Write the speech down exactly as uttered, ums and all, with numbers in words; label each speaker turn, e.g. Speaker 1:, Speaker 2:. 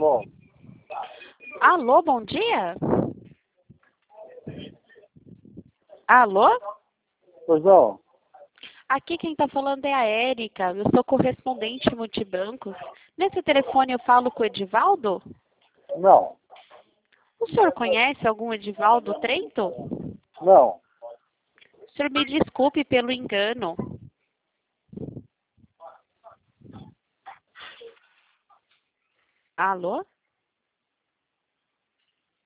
Speaker 1: Alô?
Speaker 2: Alô, bom dia? Alô?
Speaker 1: Pois não?
Speaker 2: Aqui quem está falando é a Érica, eu sou correspondente multibancos. Nesse telefone eu falo com o Edivaldo?
Speaker 1: Não.
Speaker 2: O senhor conhece algum Edivaldo Trento?
Speaker 1: Não.
Speaker 2: O senhor me desculpe pelo engano. Alô?